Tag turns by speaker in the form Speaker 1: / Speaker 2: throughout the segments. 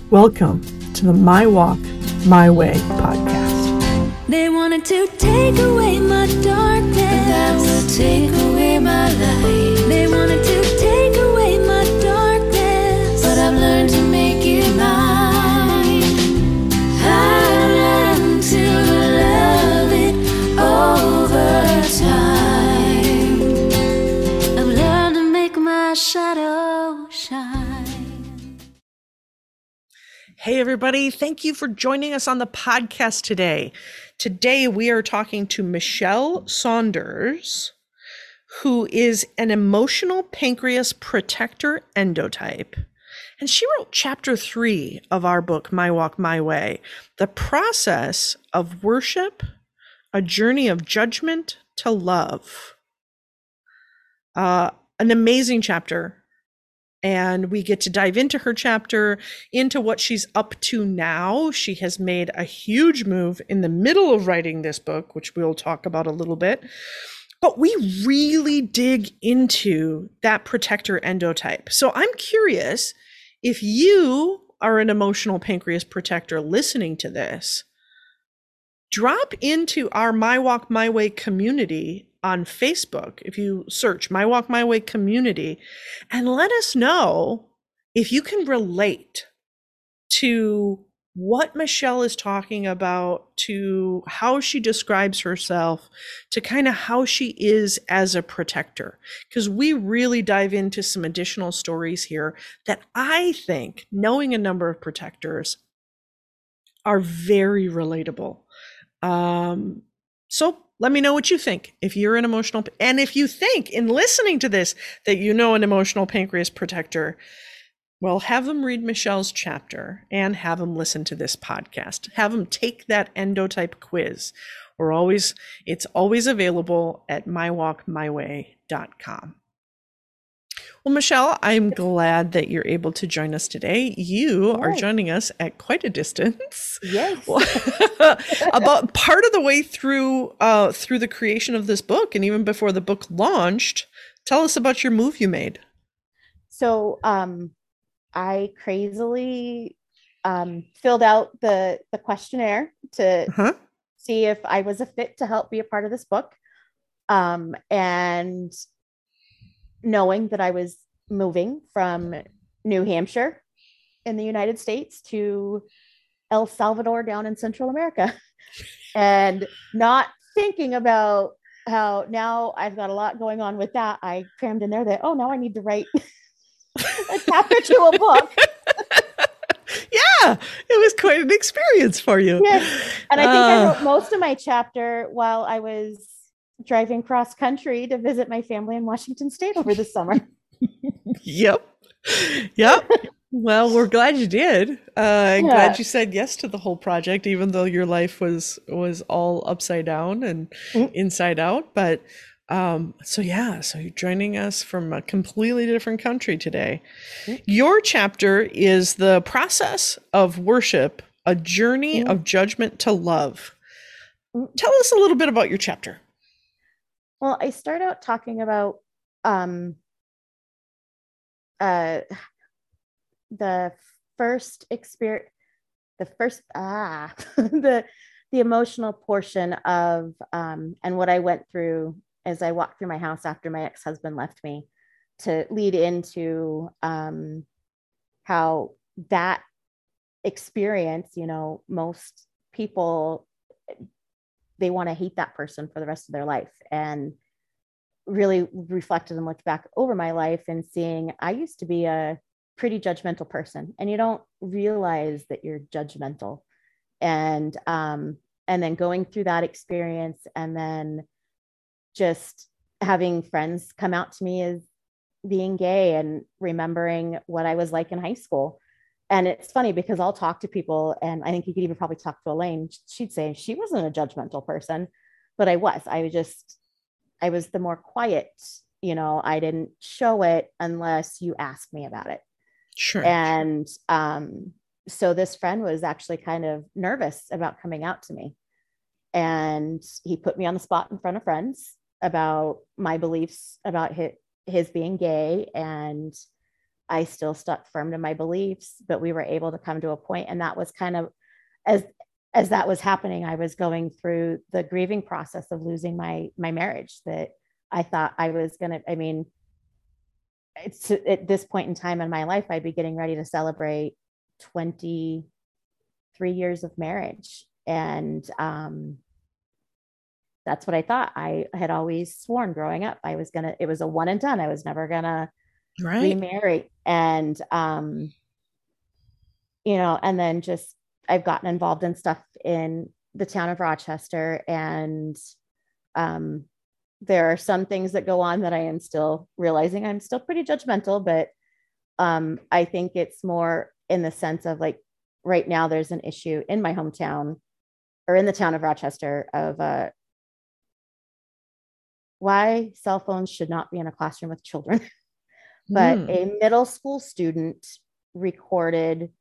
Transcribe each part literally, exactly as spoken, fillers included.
Speaker 1: Welcome to the My Walk, My Way podcast.
Speaker 2: They wanted to take away my darkness, but that will take away my light. They wanted to take away my darkness, but I've learned to make it mine. I learned to love it over time. I've learned to make my shadow shine.
Speaker 1: Hey, everybody. Thank you for joining us on the podcast today. Today, we are talking to Michelle Saunders, who is an emotional pancreas protector endotype. And she wrote chapter three of our book, My Walk, My Way, the process of worship, a journey of judgment to love. Uh, an amazing chapter. And we get to dive into her chapter, into what she's up to now. She has made a huge move in the middle of writing this book, which we'll talk about a little bit. But we really dig into that protector endotype. So I'm curious if you are an emotional pancreas protector listening to this, drop into our My Walk, My Way community on Facebook. If you search My Walk, My Way community, and let us know if you can relate to what Michelle is talking about, to how she describes herself, to kind of how she is as a protector. Because we really dive into some additional stories here that I think, knowing a number of protectors, are very relatable. Um, so let me know what you think. If you're an emotional, and if you think in listening to this that you know an emotional pancreas protector, well, have them read Michelle's chapter and have them listen to this podcast. Have them take that endotype quiz. We're always, it's always available at my walk my way dot com. Well, Michelle, I'm glad that you're able to join us today. You
Speaker 3: Yes.
Speaker 1: are joining us at quite a distance.
Speaker 3: Yes.
Speaker 1: About part of the way through uh, through the creation of this book, and even before the book launched. Tell us about your move you made.
Speaker 3: So um, I crazily um, filled out the, the questionnaire to
Speaker 1: Uh-huh.
Speaker 3: see if I was a fit to help be a part of this book. Um, and knowing that I was moving from New Hampshire in the United States to El Salvador down in Central America, and not thinking about how now I've got a lot going on with that, I crammed in there that, oh, now I need to write a chapter to a book.
Speaker 1: Yeah, it was quite an experience for you.
Speaker 3: Yes. And I think
Speaker 1: Uh,
Speaker 3: I wrote most of my chapter while I was driving cross country to visit my family in Washington State over the summer.
Speaker 1: Yep. Yep. Well, we're glad you did. Uh, I'm
Speaker 3: Yeah.
Speaker 1: glad you said yes to the whole project, even though your life was was all upside down and
Speaker 3: Mhm.
Speaker 1: inside out. But um, so yeah, so you're joining us from a completely different country today.
Speaker 3: Mhm.
Speaker 1: Your chapter is the process of worship, a journey
Speaker 3: Mhm.
Speaker 1: of judgment to love.
Speaker 3: Mhm.
Speaker 1: Tell us a little bit about your chapter.
Speaker 3: Well, I start out talking about um, uh, the first experience, the first ah, the the emotional portion of um, and what I went through as I walked through my house after my ex-husband left me, to lead into um, how that experience, you know, most people, they want to hate that person for the rest of their life, and really reflected and looked back over my life and seeing I used to be a pretty judgmental person, and you don't realize that you're judgmental. And um, and then going through that experience, and then just having friends come out to me as being gay, and remembering what I was like in high school. And it's funny because I'll talk to people, and I think you could even probably talk to Elaine. She'd say she wasn't a judgmental person, but I was. I was just, I was the more quiet, you know, I didn't show it unless you asked me about it.
Speaker 1: Sure.
Speaker 3: And um, so this friend was actually kind of nervous about coming out to me. And he put me on the spot in front of friends about my beliefs about his, his being gay. And I still stuck firm to my beliefs, but we were able to come to a point, and that was kind of as as that was happening, I was going through the grieving process of losing my my marriage that I thought I was gonna. I mean, it's at this point in time in my life, I'd be getting ready to celebrate twenty-three years of marriage, and um, that's what I thought. I had always sworn growing up I was gonna. It was a one and done. I was never gonna
Speaker 1: Right.
Speaker 3: remarry, and um, you know, and then just I've gotten involved in stuff in the town of Rochester, and um, there are some things that go on that I am still realizing I'm still pretty judgmental, but um, I think it's more in the sense of like right now there's an issue in my hometown or in the town of Rochester of uh, why cell phones should not be in a classroom with children. But
Speaker 1: Mm.
Speaker 3: a middle school student recorded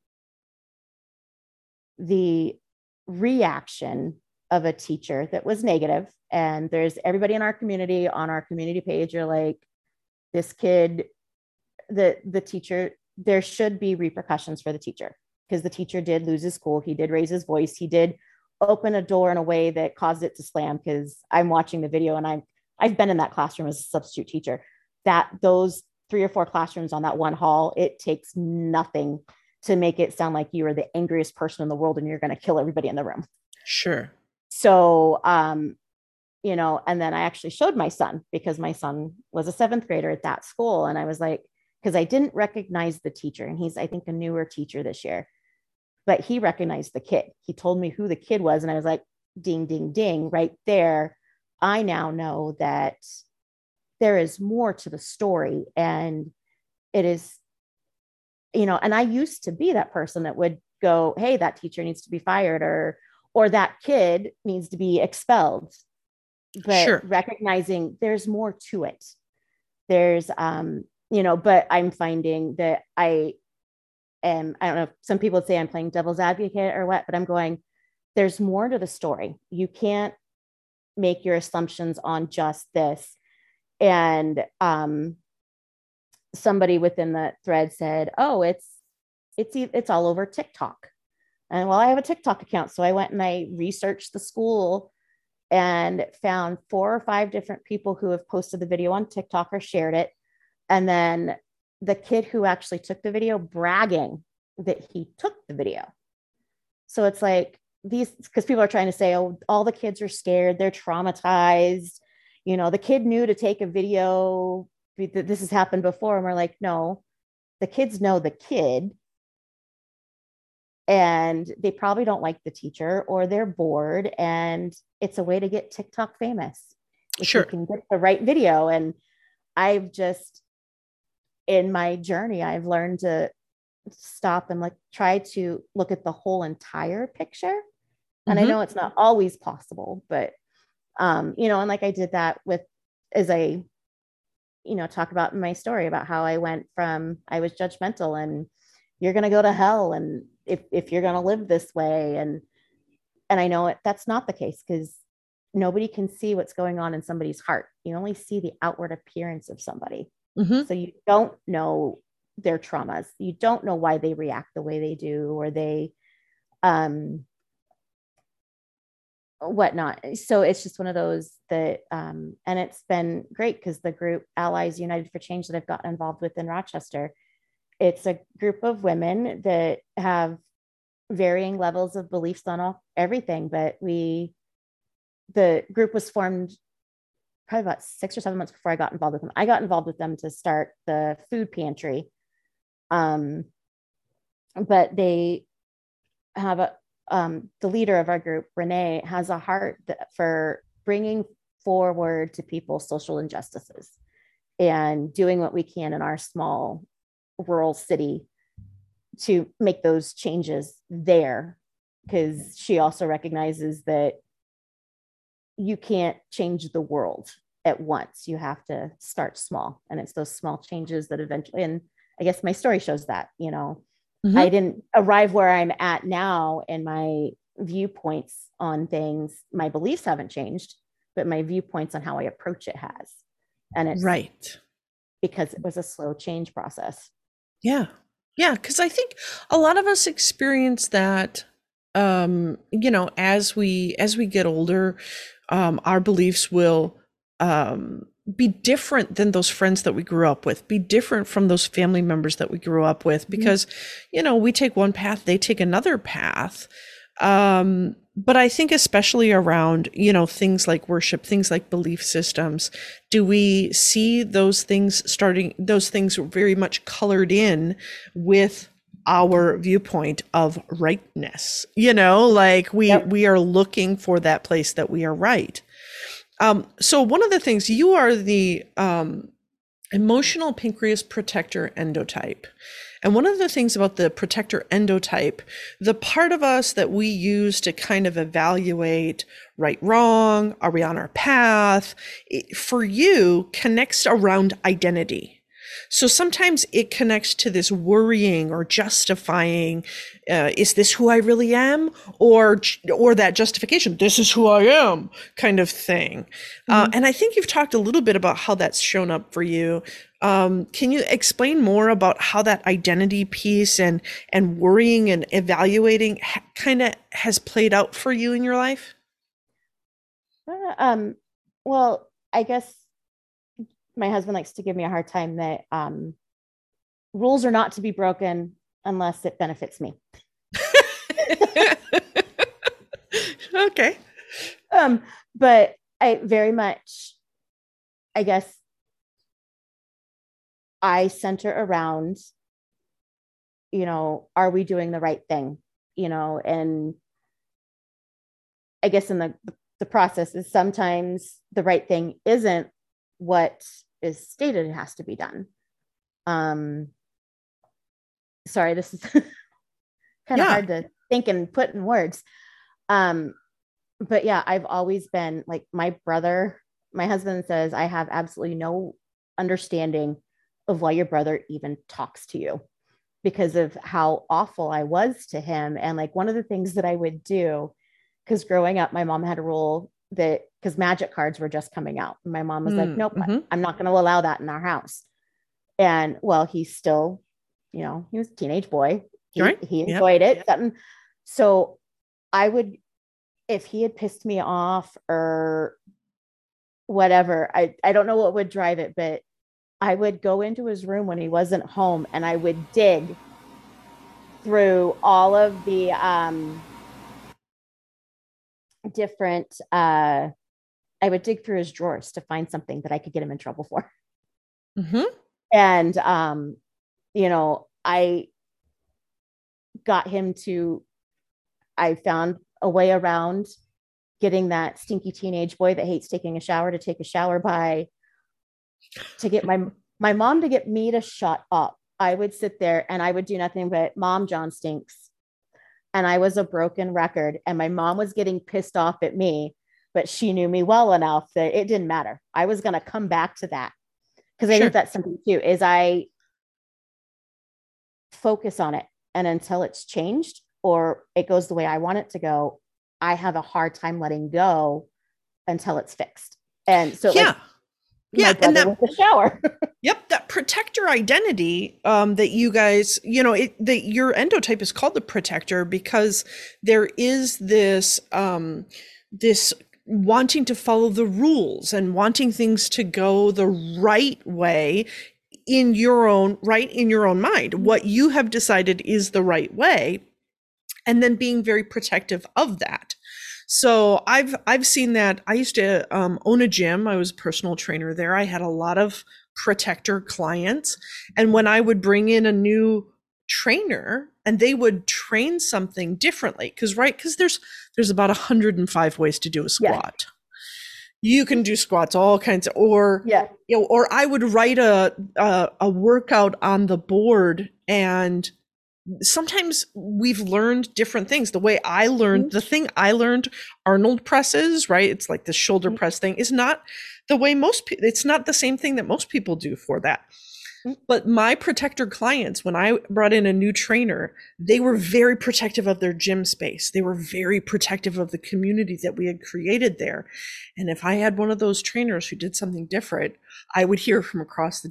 Speaker 3: the reaction of a teacher that was negative. And there's everybody in our community on our community page are like, this kid, the the teacher, there should be repercussions for the teacher because the teacher did lose his cool. He did raise his voice. He did open a door in a way that caused it to slam, because I'm watching the video and I'm I've been in that classroom as a substitute teacher. That those three or four classrooms on that one hall, it takes nothing to make it sound like you are the angriest person in the world and you're going to kill everybody in the room.
Speaker 1: Sure.
Speaker 3: So, um, you know, and then I actually showed my son because my son was a seventh grader at that school. And I was like, because I didn't recognize the teacher, and he's, I think, a newer teacher this year, but he recognized the kid. He told me who the kid was. And I was like, ding, ding, ding, right there. I now know that there is more to the story, and it is, you know, and I used to be that person that would go, hey, that teacher needs to be fired, or, or that kid needs to be expelled. But
Speaker 1: Sure.
Speaker 3: recognizing there's more to it. There's, um, you know, but I'm finding that I am, I don't know, some people would say I'm playing devil's advocate or what, but I'm going, there's more to the story. You can't make your assumptions on just this. And um, somebody within the thread said, oh, it's, it's, it's all over TikTok. And well, I have a TikTok account. So I went and I researched the school and found four or five different people who have posted the video on TikTok or shared it. And then the kid who actually took the video bragging that he took the video. So it's like these, because people are trying to say, oh, all the kids are scared, they're traumatized. You know, the kid knew to take a video. This has happened before. And we're like, no, the kids know the kid. And they probably don't like the teacher, or they're bored. And it's a way to get TikTok famous. If
Speaker 1: Sure.
Speaker 3: you can get the right video. And I've just, in my journey, I've learned to stop and like try to look at the whole entire picture. And
Speaker 1: Mhm.
Speaker 3: I know it's not always possible, but, um, you know, and like I did that with, as I, you know, talk about my story about how I went from, I was judgmental and you're going to go to hell. And if, if you're going to live this way. And, and I know it, that's not the case, because nobody can see what's going on in somebody's heart. You only see the outward appearance of somebody.
Speaker 1: Mhm.
Speaker 3: So you don't know their traumas. You don't know why they react the way they do, or they, um, whatnot. So it's just one of those that, um, and it's been great because the group Allies United for Change that I've gotten involved with in Rochester, it's a group of women that have varying levels of beliefs on all, everything. But we, the group was formed probably about six or seven months before I got involved with them. I got involved with them to start the food pantry. Um, but they have a, um, the leader of our group, Renee, has a heart that, for bringing forward to people social injustices and doing what we can in our small rural city to make those changes there. Because she also recognizes that you can't change the world at once. You have to start small. And it's those small changes that eventually, and I guess my story shows that, you know,
Speaker 1: Mhm.
Speaker 3: I didn't arrive where I'm at now in my viewpoints on things. My beliefs haven't changed, but my viewpoints on how I approach it has. And it's
Speaker 1: Right.
Speaker 3: because it was a slow change process.
Speaker 1: Yeah. Yeah. Cause I think a lot of us experience that, um, you know, as we, as we get older, um, our beliefs will, um, be different than those friends that we grew up with, be different from those family members that we grew up with, because, you know, we take one path, they take another path. Um, but I think especially around, you know, things like worship, things like belief systems, do we see those things starting, those things very much colored in with our viewpoint of rightness, you know, like we,
Speaker 3: Yep.
Speaker 1: we are looking for that place that we are right. Um, so one of the things, you are the, um, emotional pancreas protector endotype. And one of the things about the protector endotype, the part of us that we use to kind of evaluate right, wrong, are we on our path, it, for you connects around identity. So sometimes it connects to this worrying or justifying, uh, is this who I really am? Or, or that justification, this is who I am kind of thing. Mm-hmm. Uh, and I think you've talked a little bit about how that's shown up for you. Um, can you explain more about how that identity piece and, and worrying and evaluating ha- kind of has played out for you in your life?
Speaker 3: Uh, um, well, I guess my husband likes to give me a hard time that um, rules are not to be broken unless it benefits me.
Speaker 1: Okay.
Speaker 3: Um, but I very much, I guess, I center around, you know, are we doing the right thing? You know, and I guess in the the process is sometimes the right thing isn't what is stated it has to be done. Um, sorry, this is kind of
Speaker 1: Yeah.
Speaker 3: hard to think and put in words. Um, but yeah, I've always been like my brother, my husband says, I have absolutely no understanding of why your brother even talks to you because of how awful I was to him. And like one of the things that I would do, because growing up, my mom had a rule that because magic cards were just coming out. And my mom was mm, like, nope, mm-hmm. I'm not going to allow that in our house. And well, he's still, you know, he was a teenage boy. He, right. he enjoyed yep. it. Something. So I would, if he had pissed me off or whatever, I, I don't know what would drive it, but I would go into his room when he wasn't home and I would dig through all of the um, different, uh, I would dig through his drawers to find something that I could get him in trouble for.
Speaker 1: Mm-hmm.
Speaker 3: And, um, you know, I got him to, I found a way around getting that stinky teenage boy that hates taking a shower to take a shower by to get my my mom to get me to shut up. I would sit there and I would do nothing but Mom, John stinks. And I was a broken record and my mom was getting pissed off at me, but she knew me well enough that it didn't matter. I was going to come back to that because I sure. think that's something too, is I focus on it. And until it's changed or it goes the way I want it to go, I have a hard time letting go until it's fixed. And so yeah. like,
Speaker 1: Yeah, and that
Speaker 3: with the shower.
Speaker 1: Yep, that protector identity um, that you guys, you know, it, that your endotype is called the protector because there is this um, this wanting to follow the rules and wanting things to go the right way in your own right in your own mind. What you have decided is the right way, and then being very protective of that. So I've I've seen that. I used to um, own a gym. I was a personal trainer there. I had a lot of protector clients. And when I would bring in a new trainer and they would train something differently, because right, because there's there's about one hundred five ways to do a squat. Yeah. You can do squats, all kinds of, or yeah, you know, or I would write a a, a workout on the board and sometimes we've learned different things. The way I learned, mm-hmm. the thing I learned, Arnold presses, right? It's like the shoulder mm-hmm. press thing is not the way most people, it's not the same thing that most people do for that. Mm-hmm. But my protector clients, when I brought in a new trainer, they were very protective of their gym space. They were very protective of the community that we had created there. And if I had one of those trainers who did something different, I would hear from across the gym,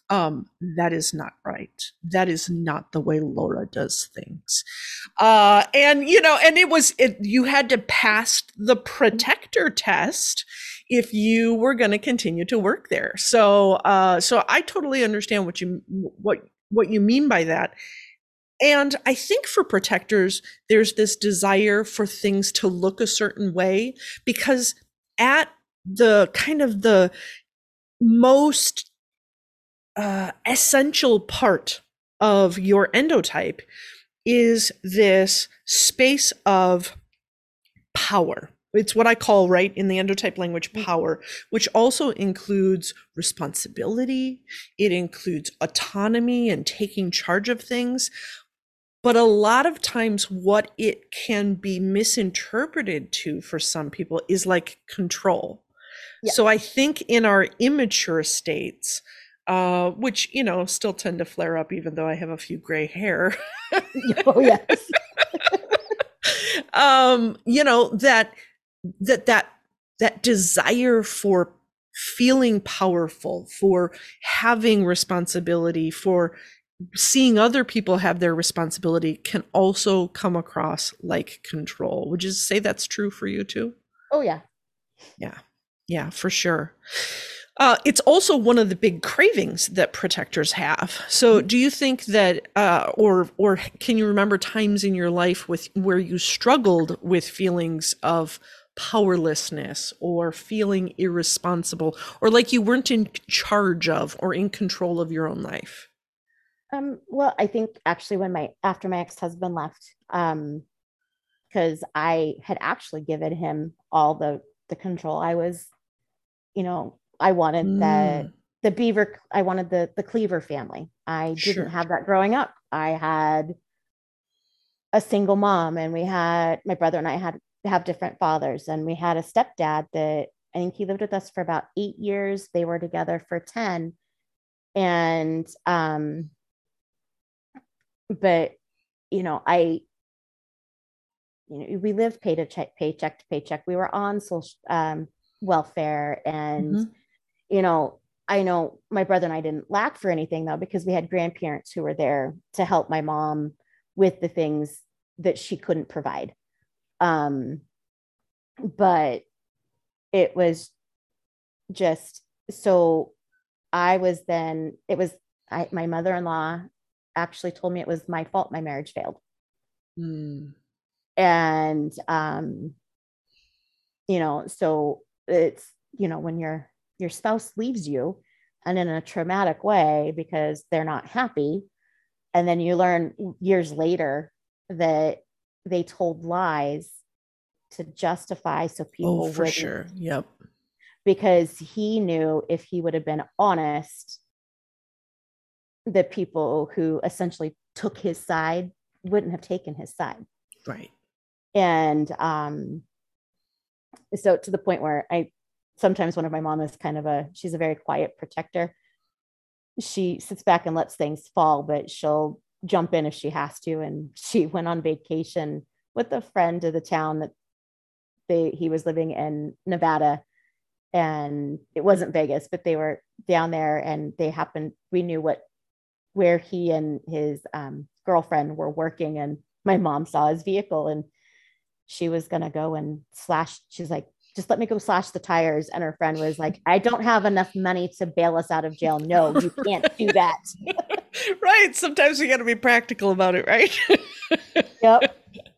Speaker 1: Um, that is not right. That is not the way Laura does things. Uh, and you know, and it was it, you had to pass the protector test if you were going to continue to work there. So, uh, so I totally understand what you what what you mean by that. And I think for protectors, there's this desire for things to look a certain way, because at the kind of the most uh, essential part of your endotype is this space of power. It's what I call, right, in the endotype language, power, which also includes responsibility. It includes autonomy and taking charge of things. But a lot of times what it can be misinterpreted to for some people is like control. Yeah. So I think in our immature states, uh, which, you know, still tend to flare up even though I have a few gray hair.
Speaker 3: Oh, yes.
Speaker 1: um, you know, that that that that desire for feeling powerful, for having responsibility, for seeing other people have their responsibility can also come across like control. Would you say that's true for you too?
Speaker 3: Oh, yeah.
Speaker 1: Yeah. Yeah, for sure. Uh, it's also one of the big cravings that protectors have. So do you think that, uh, or or can you remember times in your life with where you struggled with feelings of powerlessness or feeling irresponsible, or like you weren't in charge of or in control of your own life?
Speaker 3: Um, well, I think actually when my, after my ex-husband left, um, because I had actually given him all the, the control. I was, you know, I wanted mm. the, the Beaver, I wanted the, the Cleaver family. I didn't sure. have that growing up. I had a single mom, and we had, my brother and I had have different fathers, and we had a stepdad that I think he lived with us for about eight years. They were together for ten. And, um, but, you know, I, you know, we lived pay to check, paycheck to paycheck. We were on social um, welfare, and, mm-hmm. you know, I know my brother and I didn't lack for anything though, because we had grandparents who were there to help my mom with the things that she couldn't provide. Um, but it was just, so I was then, it was, I, my mother-in-law actually told me it was my fault my marriage failed. Mm. And, um, you know, so it's, you know, when your, your spouse leaves you and in a traumatic way because they're not happy, and then you learn years later that they told lies to justify so people
Speaker 1: oh, for wouldn't. Sure. Yep.
Speaker 3: Because he knew if he would have been honest, the people who essentially took his side wouldn't have taken his side.
Speaker 1: Right.
Speaker 3: And um, so to the point where I, sometimes one of my mom is kind of a, she's a very quiet protector. She sits back and lets things fall, but she'll jump in if she has to. And she went on vacation with a friend of the town that they, he was living in Nevada, and it wasn't Vegas, but they were down there, and they happened, we knew what, where he and his um, girlfriend were working, and my mom saw his vehicle, and she was going to go and slash. She's like, just let me go slash the tires. And her friend was like, I don't have enough money to bail us out of jail. No, you can't do that.
Speaker 1: Right. Sometimes we got to be practical about it. Right.
Speaker 3: Yep.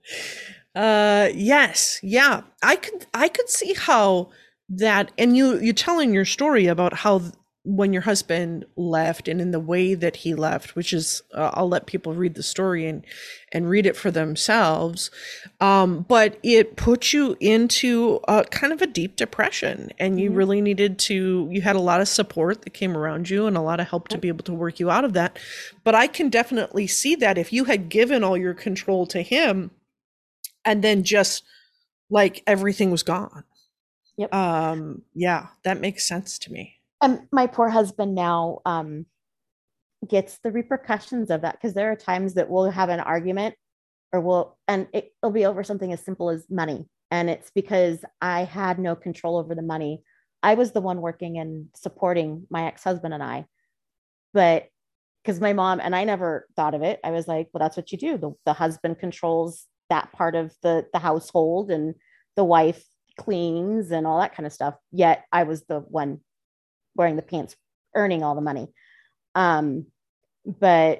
Speaker 1: Uh, yes. Yeah. I could, I could see how that, and you, you telling your story about how when your husband left and in the way that he left, which is, uh, I'll let people read the story and, and read it for themselves. Um, but it put you into a kind of a deep depression, and you mm-hmm. really needed to, you had a lot of support that came around you and a lot of help to be able to work you out of that. But I can definitely see that if you had given all your control to him and then just like everything was gone.
Speaker 3: Yep.
Speaker 1: Um, yeah, that makes sense to me.
Speaker 3: And my poor husband now um, gets the repercussions of that, because there are times that we'll have an argument, or we'll, and it, it'll be over something as simple as money. And it's because I had no control over the money. I was the one working and supporting my ex-husband and I. but because my mom and I never thought of it, I was like, well, that's what you do. The, the husband controls that part of the, the household, and the wife cleans and all that kind of stuff. Yet I was the one wearing the pants, earning all the money. Um, but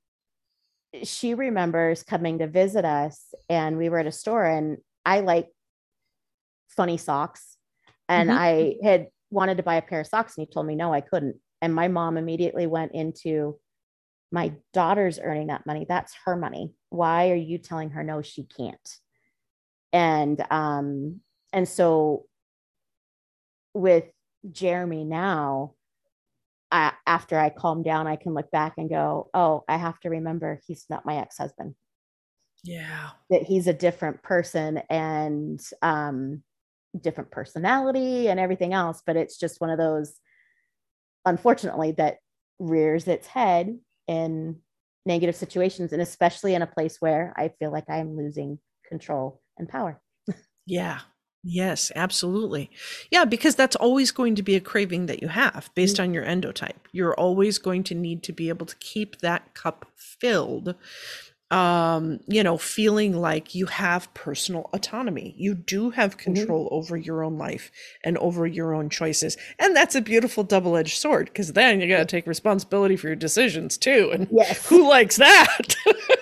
Speaker 3: she remembers coming to visit us, and we were at a store, and I like funny socks. And
Speaker 1: Mhm.
Speaker 3: I had wanted to buy a pair of socks, and he told me, no, I couldn't. And my mom immediately went into, my daughter's earning that money. That's her money. Why are you telling her no, she can't? And, um, and so with Jeremy now, I, after I calm down, I can look back and go, oh, I have to remember he's not my ex-husband.
Speaker 1: Yeah.
Speaker 3: That he's a different person, and um, different personality and everything else. But it's just one of those, unfortunately, that rears its head in negative situations, and especially in a place where I feel like I'm losing control and power.
Speaker 1: Yeah. Yes, absolutely. Yeah, because that's always going to be a craving that you have based on your endotype. You're always going to need to be able to keep that cup filled, um, you know, feeling like you have personal autonomy. You do have control mm-hmm. over your own life and over your own choices. And that's a beautiful double-edged sword, because then you got to take responsibility for your decisions too. And
Speaker 3: yes.
Speaker 1: Who likes that?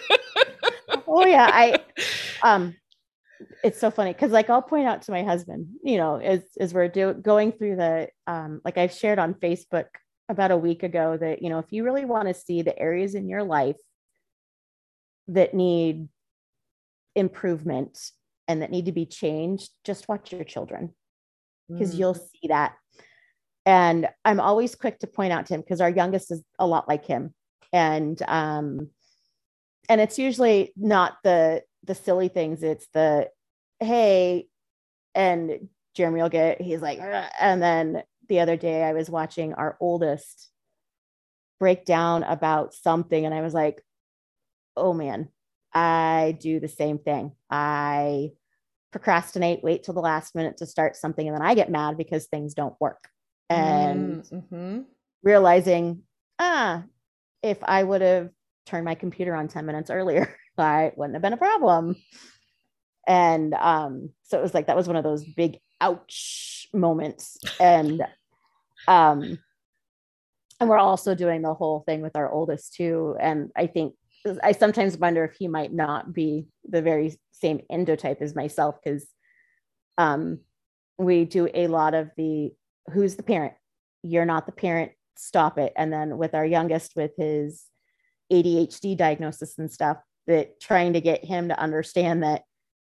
Speaker 3: Oh yeah. I, um, it's so funny because like I'll point out to my husband, you know, as, as we're do, going through the, um, like I've shared on Facebook about a week ago that, you know, if you really want to see the areas in your life that need improvement and that need to be changed, just watch your children, because mm. you'll see that. And I'm always quick to point out to him, because our youngest is a lot like him. And, um, and it's usually not the, the silly things. It's the, hey, and Jeremy will get, he's like, ugh. And then the other day I was watching our oldest break down about something, and I was like, oh man, I do the same thing. I procrastinate, wait till the last minute to start something, and then I get mad because things don't work. And mm-hmm. realizing, ah, if I would have turned my computer on ten minutes earlier, I wouldn't have been a problem. And um, so it was like, that was one of those big ouch moments. And um, and we're also doing the whole thing with our oldest too. And I think, I sometimes wonder if he might not be the very same endotype as myself, because um, we do a lot of the, who's the parent? You're not the parent, stop it. And then with our youngest, with his A D H D diagnosis and stuff, that trying to get him to understand that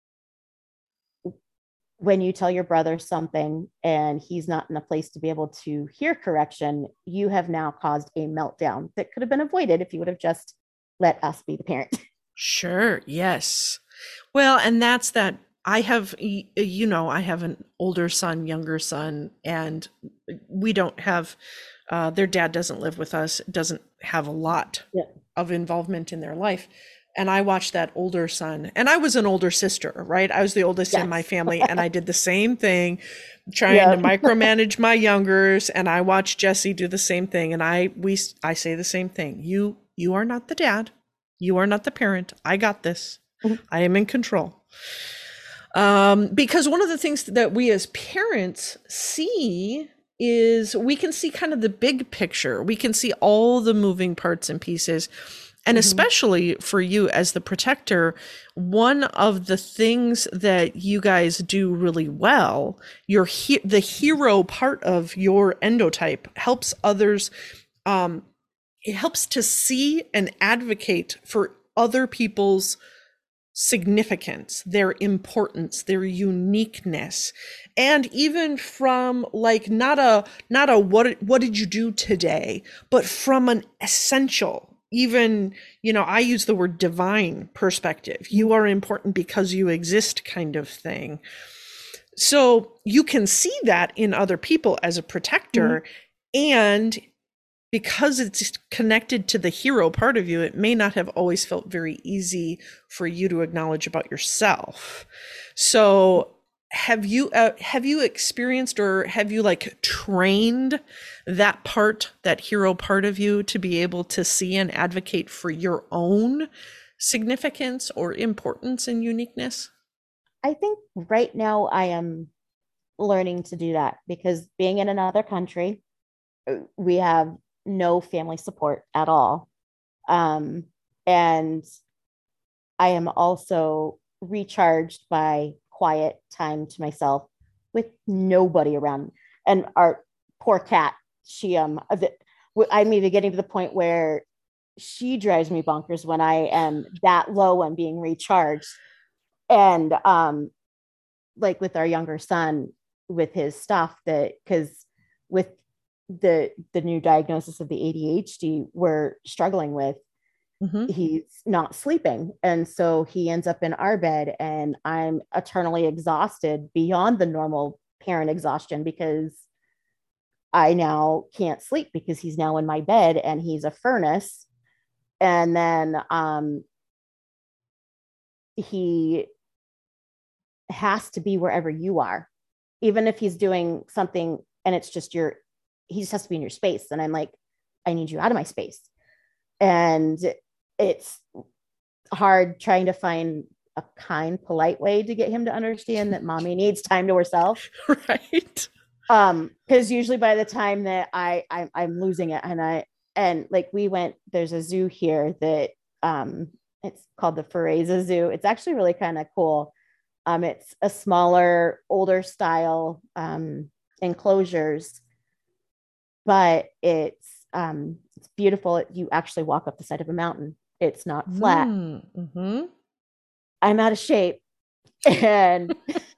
Speaker 3: when you tell your brother something and he's not in a place to be able to hear correction, you have now caused a meltdown that could have been avoided if you would have just let us be the parent.
Speaker 1: Sure. Yes. Well, and that's that. I have, you know, I have an older son, younger son, and we don't have, uh, their dad doesn't live with us, doesn't have a lot yeah. of involvement in their life. And I watched that older son, and I was an older sister, right? I was the oldest yes. in my family, and I did the same thing, trying yeah. to micromanage my youngers. And I watched Jesse do the same thing. And I, we, I say the same thing. You, you are not the dad. You are not the parent. I got this. Mm-hmm. I am in control. Um, because one of the things that we as parents see is we can see kind of the big picture. We can see all the moving parts and pieces. And mm-hmm. especially for you as the protector, one of the things that you guys do really well, your he- the hero part of your endotype helps others. Um, it helps to see and advocate for other people's significance, their importance, their uniqueness. And even from like not a not a what what did you do today, but from an essential, even, you know, I use the word divine perspective. You are important because you exist kind of thing. So you can see that in other people as a protector, mm-hmm. and because it's connected to the hero part of you, it may not have always felt very easy for you to acknowledge about yourself. So have you uh, have you experienced or have you like trained that part, that hero part of you, to be able to see and advocate for your own significance or importance and uniqueness?
Speaker 3: I think right now I am learning to do that because being in another country, we have no family support at all. Um, and I am also recharged by quiet time to myself with nobody around. And our poor cat, she um I'm even getting to the point where she drives me bonkers when I am that low and being recharged. And um like with our younger son, with his stuff, that because with the the new diagnosis of the A D H D we're struggling with,
Speaker 1: Mm-hmm.
Speaker 3: he's not sleeping. And so he ends up in our bed, and I'm eternally exhausted beyond the normal parent exhaustion because I now can't sleep because he's now in my bed and he's a furnace. And then um, he has to be wherever you are, even if he's doing something and it's just your, he just has to be in your space. And I'm like, I need you out of my space. And it's hard trying to find a kind, polite way to get him to understand that mommy needs time to herself.
Speaker 1: Right.
Speaker 3: Um, because usually by the time that I, I I'm losing it, and I and like we went, there's a zoo here that um it's called the Fereza Zoo. It's actually really kind of cool. Um, it's a smaller, older style um enclosures, but it's um it's beautiful. You actually walk up the side of a mountain. It's not flat.
Speaker 1: Mm-hmm.
Speaker 3: I'm out of shape. And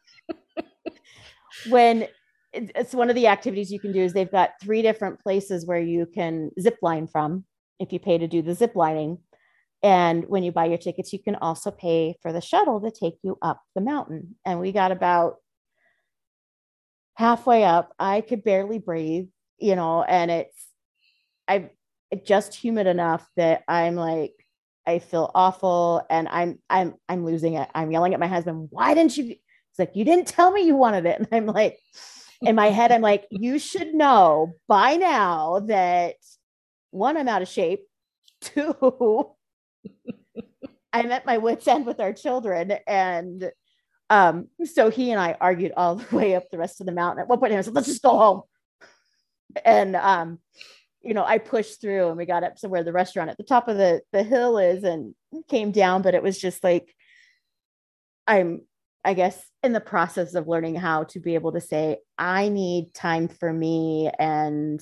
Speaker 3: when it's one of the activities you can do is they've got three different places where you can zip line from if you pay to do the zip lining. And when you buy your tickets, you can also pay for the shuttle to take you up the mountain. And we got about halfway up. I could barely breathe, you know, and it's, I just humid enough that I'm like, I feel awful, and I'm I'm I'm losing it. I'm yelling at my husband, why didn't you? It's like, you didn't tell me you wanted it. And I'm like, in my head, I'm like, you should know by now that one, I'm out of shape. Two, I'm at my wit's end with our children. And um, so he and I argued all the way up the rest of the mountain. At one point, I said, let's just go home. And um, you know, I pushed through, and we got up to where the restaurant at the top of the, the hill is, and came down. But it was just like, I'm, I guess, in the process of learning how to be able to say, I need time for me. And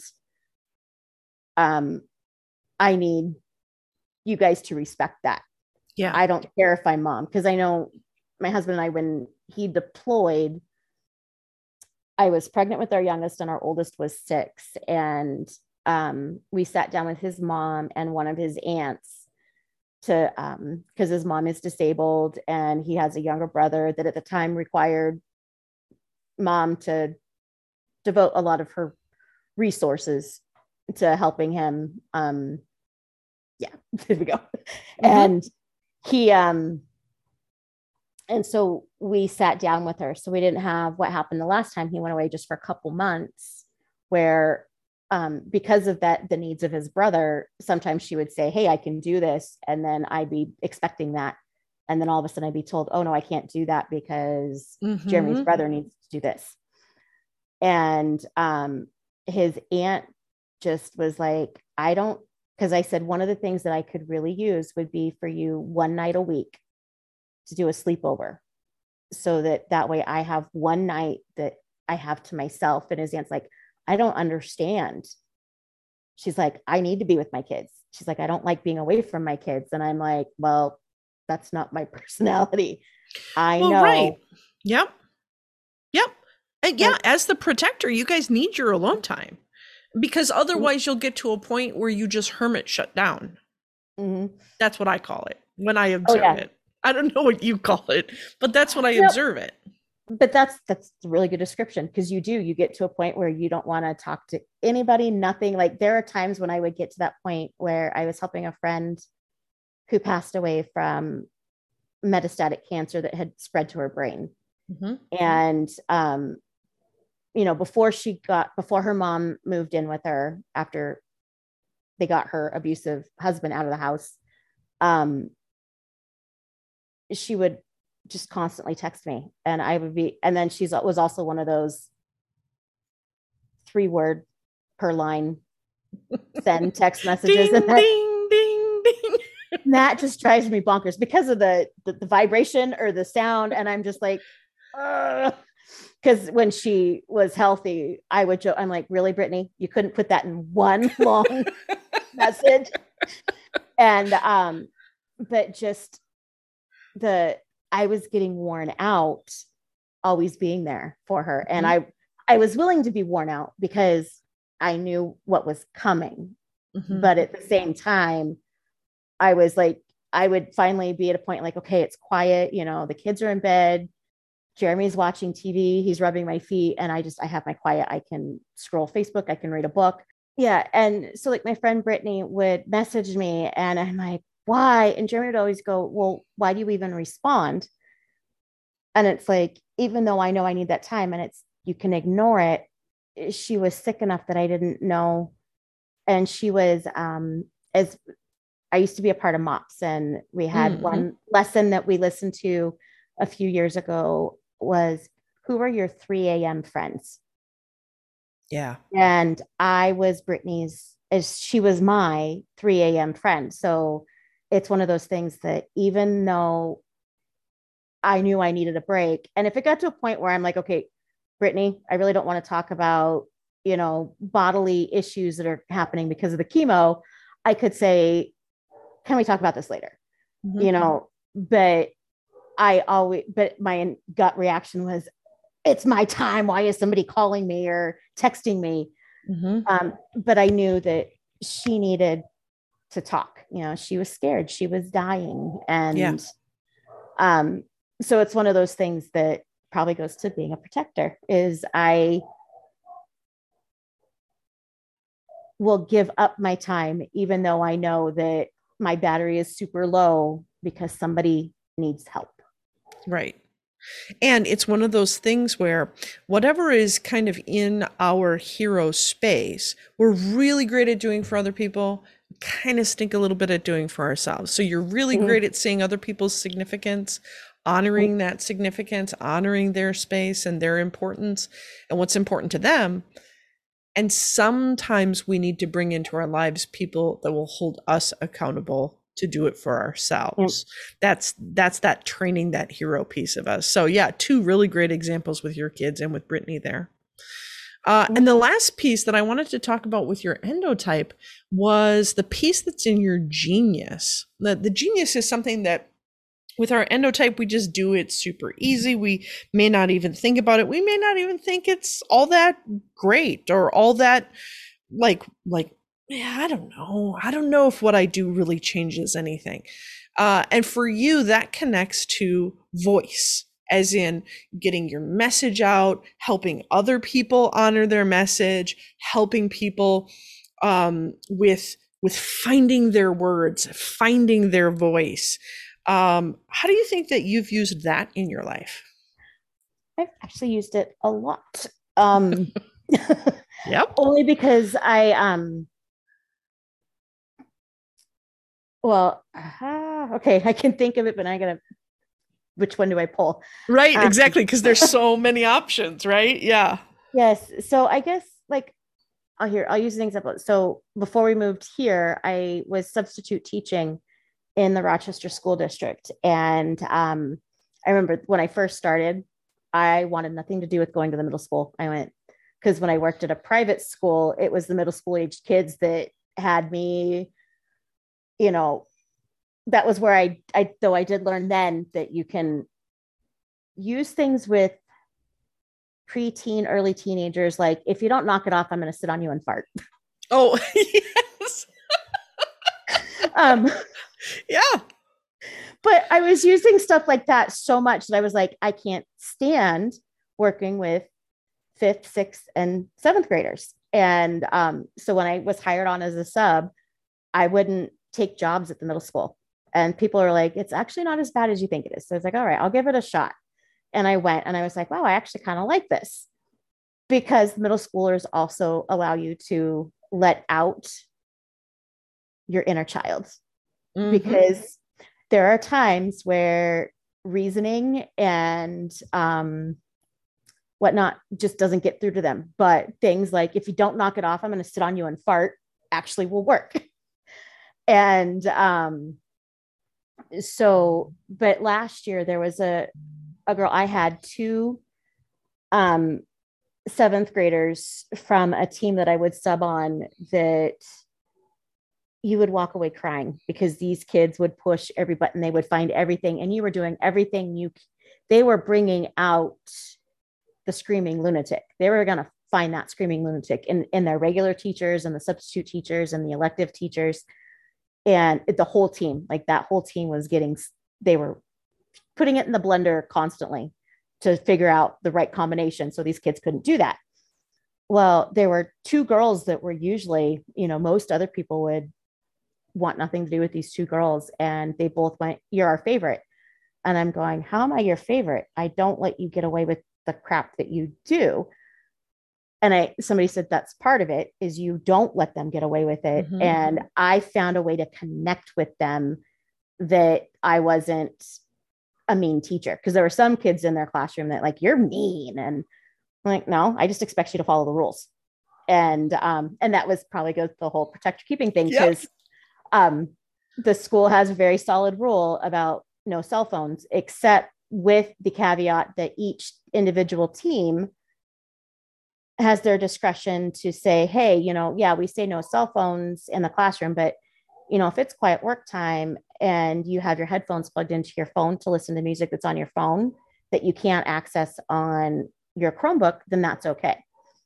Speaker 3: um, I need you guys to respect that.
Speaker 1: Yeah.
Speaker 3: I don't care if I'm mom, because I know my husband and I, when he deployed, I was pregnant with our youngest and our oldest was six. And um, we sat down with his mom and one of his aunts to, um, because his mom is disabled and he has a younger brother that at the time required mom to devote a lot of her resources to helping him. Um, yeah, there we go. Mm-hmm. And he, um, and so we sat down with her. So we didn't have what happened the last time he went away just for a couple months, where um, because of that, the needs of his brother, sometimes she would say, hey, I can do this. And then I'd be expecting that. And then all of a sudden I'd be told, oh no, I can't do that because mm-hmm. Jeremy's brother needs to do this. And um, his aunt just was like, I don't, because I said, one of the things that I could really use would be for you one night a week to do a sleepover, so that that way I have one night that I have to myself. And his aunt's like, I don't understand. She's like, I need to be with my kids. She's like, I don't like being away from my kids. And I'm like, well, that's not my personality. I well, know. Right.
Speaker 1: Yep. Yep. And yeah, like, as the protector, you guys need your alone time, because otherwise you'll get to a point where you just hermit shut down. Mm-hmm. That's what I call it when I observe oh, yeah. it. I don't know what you call it, but that's what I yep. observe it.
Speaker 3: But that's that's a really good description, because you do, you get to a point where you don't want to talk to anybody, nothing. Like there are times when I would get to that point where I was helping a friend who passed away from metastatic cancer that had spread to her brain.
Speaker 1: Mm-hmm.
Speaker 3: And, um, you know, before she got, before her mom moved in with her after they got her abusive husband out of the house, um, she would just constantly text me, and I would be, and then she's was also one of those three word per line send text messages.
Speaker 1: Ding,
Speaker 3: And that,
Speaker 1: ding, ding, ding.
Speaker 3: that just drives me bonkers because of the, the, the vibration or the sound. And I'm just like, because when she was healthy, I would joke, I'm like, really, Brittany, you couldn't put that in one long message. And, um, but just the, I was getting worn out always being there for her. And mm-hmm. I, I was willing to be worn out because I knew what was coming. Mm-hmm. But at the same time, I was like, I would finally be at a point like, okay, it's quiet. You know, the kids are in bed. Jeremy's watching T V. He's rubbing my feet. And I just, I have my quiet. I can scroll Facebook. I can read a book. Yeah. And so like my friend Brittany would message me and I'm like, why? And Jeremy would always go, well, why do you even respond? And it's like, even though I know I need that time and it's, you can ignore it. She was sick enough that I didn't know. And she was, um, as I used to be a part of MOPS, and we had mm-hmm. one lesson that we listened to a few years ago was, who are your three a.m. friends?
Speaker 1: Yeah.
Speaker 3: And I was Brittany's, as she was my three a.m. friend. So it's one of those things that even though I knew I needed a break, and if it got to a point where I'm like, okay, Brittany, I really don't want to talk about, you know, bodily issues that are happening because of the chemo, I could say, can we talk about this later? Mm-hmm. You know, but I always, but my gut reaction was, it's my time. Why is somebody calling me or texting me? Mm-hmm. Um, but I knew that she needed to talk. You know, she was scared. She was dying. And yeah. um, so it's one of those things that probably goes to being a protector, is I will give up my time, even though I know that my battery is super low because somebody needs help.
Speaker 1: Right. And it's one of those things where whatever is kind of in our hero space, we're really great at doing for other people, kind of stink a little bit at doing for ourselves. So you're really mm-hmm. great at seeing other people's significance, honoring mm-hmm. that significance, honoring their space and their importance and what's important to them. And sometimes we need to bring into our lives people that will hold us accountable to do it for ourselves. Yep. That's that's that training, that hero piece of us. So yeah, two really great examples with your kids and with Brittany there. Uh, mm-hmm. And the last piece that I wanted to talk about with your endotype was the piece that's in your genius. The, the genius is something that with our endotype, we just do it super easy. We may not even think about it. We may not even think it's all that great or all that like, like, yeah, I don't know. I don't know if what I do really changes anything. Uh, and for you, that connects to voice, as in getting your message out, helping other people honor their message, helping people um, with, with finding their words, finding their voice. Um, how do you think that you've used that in your life?
Speaker 3: I've actually used it a lot. Um,
Speaker 1: yep.
Speaker 3: Only because I, um, well, uh, okay, I can think of it, but I gotta, which one do I pull?
Speaker 1: Right,
Speaker 3: um,
Speaker 1: exactly, because there's so many options, right? Yeah.
Speaker 3: Yes. So I guess like, I'll hear, I'll use an example. So before we moved here, I was substitute teaching in the Rochester School District. And um, I remember when I first started, I wanted nothing to do with going to the middle school. I went, because when I worked at a private school, it was the middle school aged kids that had me, you know, that was where I, I, though I did learn then that you can use things with preteen, early teenagers. Like, if you don't knock it off, I'm going to sit on you and fart.
Speaker 1: Oh, yes.
Speaker 3: um,
Speaker 1: yeah.
Speaker 3: But I was using stuff like that so much that I was like, I can't stand working with fifth, sixth, and seventh graders. And um, so when I was hired on as a sub, I wouldn't take jobs at the middle school. And people are like, it's actually not as bad as you think it is. So I was like, all right, I'll give it a shot. And I went and I was like, wow, I actually kind of like this, because middle schoolers also allow you to let out your inner child. Mm-hmm. Because there are times where reasoning and um, whatnot just doesn't get through to them. But things like, if you don't knock it off, I'm going to sit on you and fart, actually will work. And um, so, but last year there was a, a girl, I had two um, seventh graders from a team that I would sub on, that you would walk away crying, because these kids would push every button, they would find everything, and you were doing everything you, they were bringing out the screaming lunatic. They were going to find that screaming lunatic in, in their regular teachers and the substitute teachers and the elective teachers. And the whole team, like that whole team was getting, they were putting it in the blender constantly to figure out the right combination. So these kids couldn't do that. Well, there were two girls that were usually, you know, most other people would want nothing to do with these two girls. And they both went, you're our favorite. And I'm going, how am I your favorite? I don't let you get away with the crap that you do. And I, somebody said, that's part of it, is you don't let them get away with it. Mm-hmm. And I found a way to connect with them that I wasn't a mean teacher. Because there were some kids in their classroom that like, you're mean. And I'm like, no, I just expect you to follow the rules. And, um, and that was probably goes to the whole protect your keeping thing. Because yep. um, the school has a very solid rule about no cell phones, except with the caveat that each individual team has their discretion to say, hey, you know, yeah, we say no cell phones in the classroom, but, you know, if it's quiet work time and you have your headphones plugged into your phone to listen to music that's on your phone that you can't access on your Chromebook, then that's okay.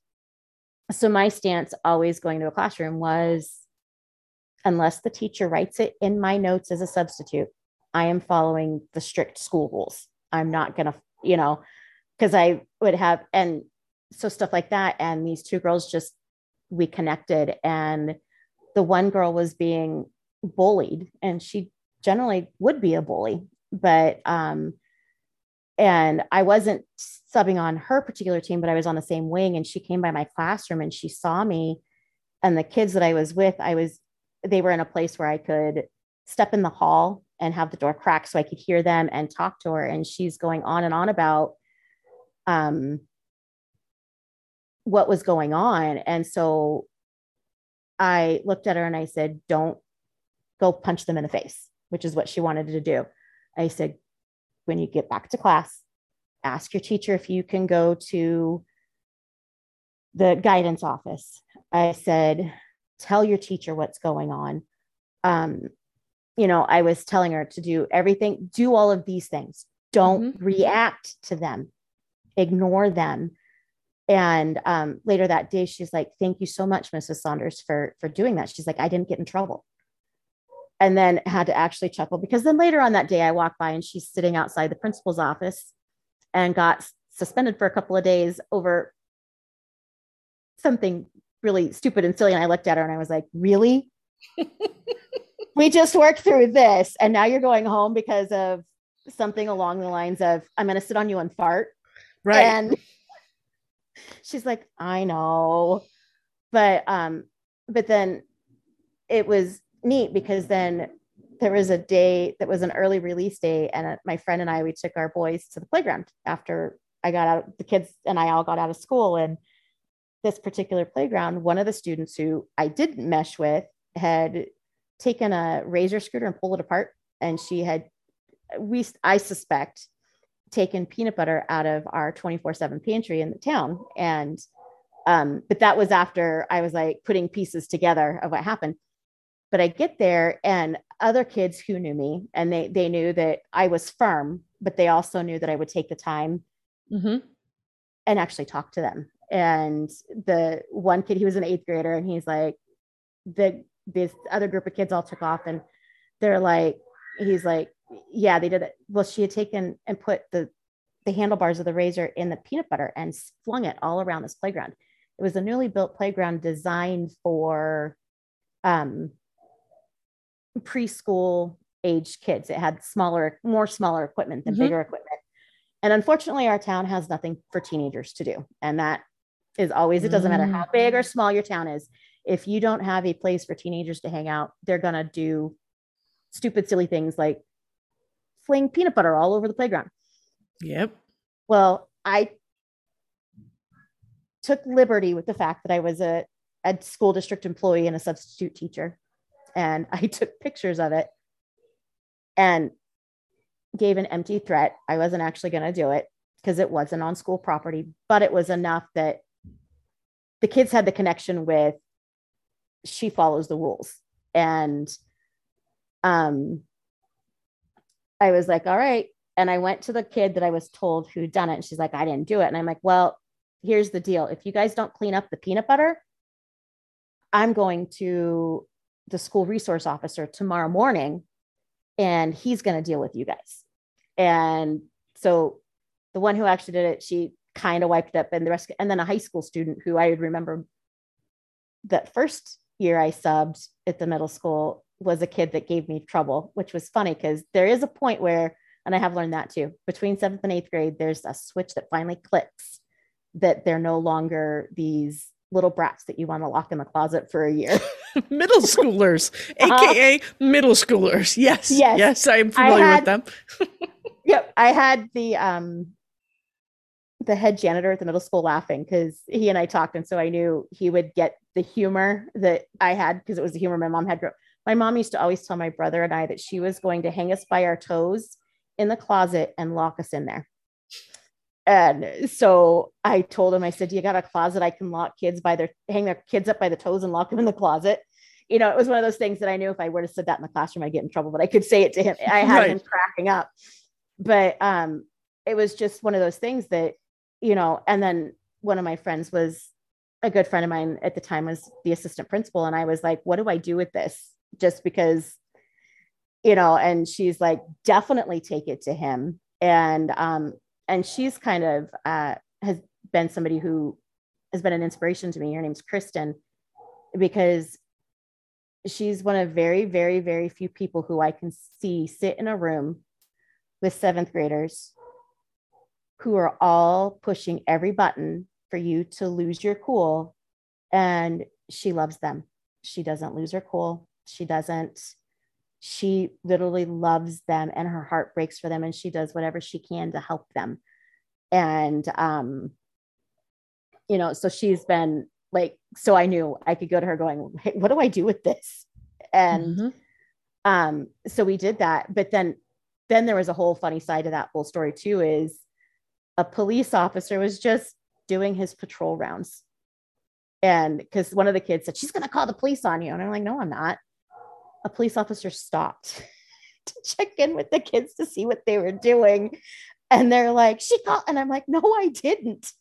Speaker 3: So my stance always going to a classroom was, unless the teacher writes it in my notes as a substitute, I am following the strict school rules. I'm not going to, you know, because I would have, and so stuff like that. And these two girls just, we connected, and the one girl was being bullied, and she generally would be a bully, but, um, and I wasn't subbing on her particular team, but I was on the same wing, and she came by my classroom and she saw me, and the kids that I was with, I was, they were in a place where I could step in the hall and have the door cracked so I could hear them and talk to her. And she's going on and on about, um, what was going on. And so I looked at her and I said, don't go punch them in the face, which is what she wanted to do. I said, when you get back to class, ask your teacher if you can go to the guidance office. I said, tell your teacher what's going on. Um, you know, I was telling her to do everything, do all of these things. Don't mm-hmm. react to them, ignore them. And um, later that day, she's like, thank you so much, Missus Saunders, for, for doing that. She's like, I didn't get in trouble. And then had to actually chuckle, because then later on that day, I walked by and she's sitting outside the principal's office and got suspended for a couple of days over something really stupid and silly. And I looked at her and I was like, really? We just worked through this. And now you're going home because of something along the lines of, I'm going to sit on you and fart.
Speaker 1: Right.
Speaker 3: And she's like, I know. But, um, but then it was neat, because then there was a day that was an early release day. And uh, my friend and I, we took our boys to the playground after I got out, the kids and I all got out of school. And this particular playground, one of the students who I didn't mesh with had taken a razor scooter and pulled it apart. And she had, we, I suspect, taken peanut butter out of our twenty-four seven pantry in the town. And, um, but that was after I was like putting pieces together of what happened. But I get there and other kids who knew me, and they, they knew that I was firm, but they also knew that I would take the time mm-hmm. and actually talk to them. And the one kid, he was an eighth grader, and he's like, the, this other group of kids all took off, and they're like, he's like, yeah, they did it. Well, she had taken and put the, the handlebars of the razor in the peanut butter and flung it all around this playground. It was a newly built playground designed for um, preschool aged kids. It had smaller, more smaller equipment than mm-hmm. bigger equipment. And unfortunately, our town has nothing for teenagers to do. And that is always, it doesn't matter how
Speaker 1: Mm.
Speaker 3: big or small your town is. If you don't have a place for teenagers to hang out, they're going to do stupid, silly things like fling peanut butter all over the playground.
Speaker 1: Yep.
Speaker 3: Well, I took liberty with the fact that I was a, a school district employee and a substitute teacher. And I took pictures of it and gave an empty threat. I wasn't actually going to do it because it wasn't on school property, but it was enough that the kids had the connection with, she follows the rules. And um, I was like, all right. And I went to the kid that I was told who'd done it. And she's like, I didn't do it. And I'm like, well, here's the deal. If you guys don't clean up the peanut butter, I'm going to the school resource officer tomorrow morning and he's going to deal with you guys. And so the one who actually did it, she kind of wiped it up, and the rest, and then a high school student who I would remember that first year I subbed at the middle school was a kid that gave me trouble, which was funny because there is a point where, and I have learned that too, between seventh and eighth grade, there's a switch that finally clicks that they're no longer these little brats that you want to lock in the closet for a year.
Speaker 1: Middle schoolers,
Speaker 3: Uh-huh.
Speaker 1: A K A middle schoolers. Yes.
Speaker 3: Yes.
Speaker 1: Yes. I'm familiar
Speaker 3: had-
Speaker 1: with them.
Speaker 3: Yep. I had the, um, the head janitor at the middle school laughing because he and I talked. And so I knew he would get the humor that I had because it was the humor my mom had. My mom used to always tell my brother and I that she was going to hang us by our toes in the closet and lock us in there. And so I told him, I said, you got a closet I can lock kids by their, hang their kids up by the toes and lock them in the closet. You know, it was one of those things that I knew if I were to said that in the classroom, I'd get in trouble, but I could say it to him. I had
Speaker 1: Right.
Speaker 3: him cracking up. But um, it was just one of those things that, you know, and then one of my friends was a good friend of mine at the time was the assistant principal. And I was like, what do I do with this? Just because, you know, and she's like, definitely take it to him. And, um, and she's kind of, uh, has been somebody who has been an inspiration to me. Her name's Kristen, because she's one of very, very, very few people who I can see sit in a room with seventh graders who are all pushing every button for you to lose your cool. And she loves them. She doesn't lose her cool. She doesn't, she literally loves them and her heart breaks for them. And she does whatever she can to help them. And, um, you know, so she's been like, so I knew I could go to her going, hey, what do I do with this? And,
Speaker 1: Mhm.
Speaker 3: um, so we did that. But then, then there was a whole funny side to that whole story too, is a police officer was just doing his patrol rounds. And because one of the kids said, she's going to call the police on you. And I'm like, no, I'm not. A police officer stopped to check in with the kids to see what they were doing. And they're like, she called. And I'm like, no, I didn't.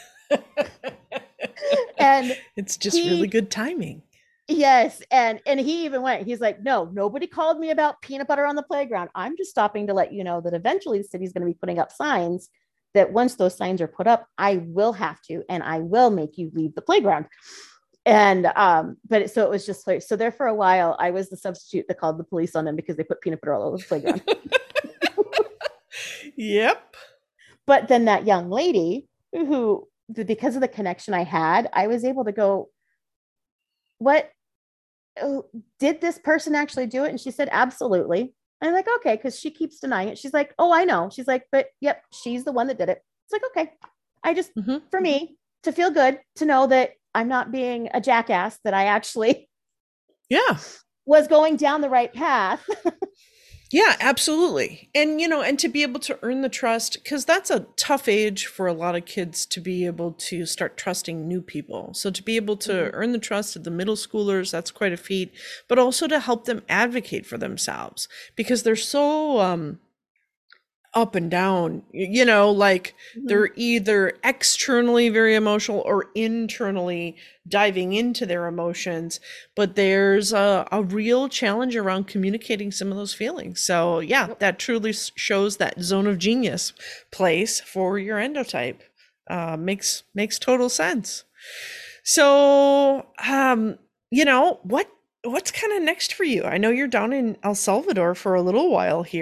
Speaker 3: And
Speaker 1: It's just
Speaker 3: he-
Speaker 1: really good timing.
Speaker 3: yes. And, and he even went, he's like, no, nobody called me about peanut butter on the playground. I'm just stopping to let you know that eventually the city's going to be putting up signs that once those signs are put up, I will have to, and I will make you leave the playground. And, um, but it, so it was just like, so there for a while, I was the substitute that called the police on them because they put peanut butter all over the playground.
Speaker 1: Yep.
Speaker 3: But then that young lady who, because of the connection I had, I was able to go, what, oh, did this person actually do it? And she said, absolutely. And I'm like, okay, because she keeps denying it. She's like, oh, I know. She's like, but yep, she's the one that did it. It's like, okay. I just,
Speaker 1: Mhm.
Speaker 3: for me, to feel good, to know that I'm not being a jackass, that I actually
Speaker 1: Yeah.
Speaker 3: was going down the right path.
Speaker 1: Yeah, absolutely. And, you know, and to be able to earn the trust, because that's a tough age for a lot of kids to be able to start trusting new people. So to be able to
Speaker 3: Mhm.
Speaker 1: earn the trust of the middle schoolers, that's quite a feat, but also to help them advocate for themselves because they're so um, up and down, y- you know, like they're either externally very emotional or internally diving into their emotions, but there's a, a real challenge around communicating some of those feelings. So yeah,
Speaker 3: Yep.
Speaker 1: that truly s- shows that zone of genius place for your endotype. Uh, makes makes total sense. So um, you know, what what's kind of next for you? I know you're down in El Salvador for a little while here.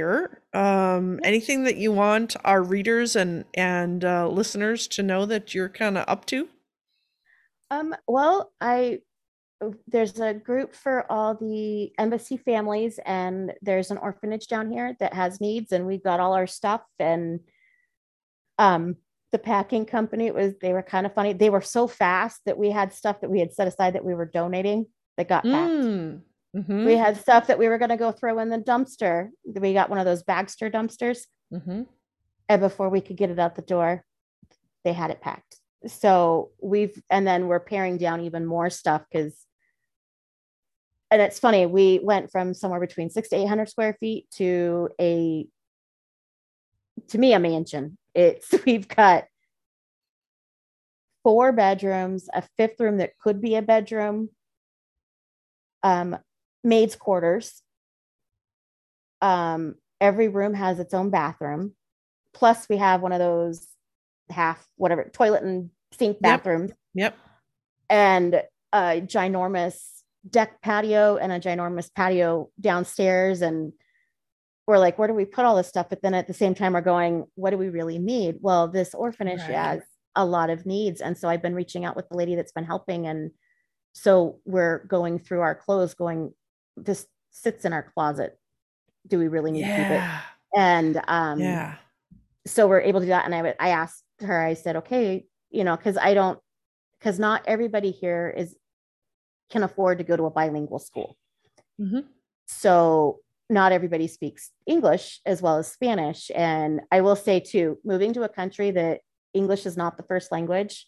Speaker 1: Um, anything that you want our readers and and uh, listeners to know that you're kind of up to?
Speaker 3: Um, well, I there's a group for all the embassy families, and there's an orphanage down here that has needs, and we've got all our stuff. And um, the packing company, it was they were kind of funny. They were so fast that we had stuff that we had set aside that we were donating that got packed.
Speaker 1: Mm.
Speaker 3: We
Speaker 1: Mm-hmm.
Speaker 3: had stuff that we were going to go throw in the dumpster. We got one of those Bagster dumpsters,
Speaker 1: Mm-hmm.
Speaker 3: and before we could get it out the door, they had it packed. So we've, and then we're paring down even more stuff because, and it's funny, we went from somewhere between six to eight hundred square feet to a, to me, a mansion. It's, we've got four bedrooms, a fifth room that could be a bedroom, um, maid's quarters. Um, every room has its own bathroom. Plus, we have one of those half whatever toilet and sink
Speaker 1: Yep.
Speaker 3: bathrooms,
Speaker 1: Yep.
Speaker 3: and a ginormous deck patio and a ginormous patio downstairs. And we're like, where do we put all this stuff? But then at the same time, we're going, what do we really need? Well, this orphanage
Speaker 1: Right.
Speaker 3: has a lot of needs. And so I've been reaching out with the lady that's been helping. And so we're going through our clothes, going, this sits in our closet. Do we really need to keep it?
Speaker 1: Yeah.
Speaker 3: And um,
Speaker 1: Yeah.
Speaker 3: so we're able to do that. And I would, I asked her, I said, okay, you know, because I don't, because not everybody here is can afford to go to a bilingual school.
Speaker 1: Mm-hmm.
Speaker 3: So not everybody speaks English as well as Spanish. And I will say too, moving to a country that English is not the first language,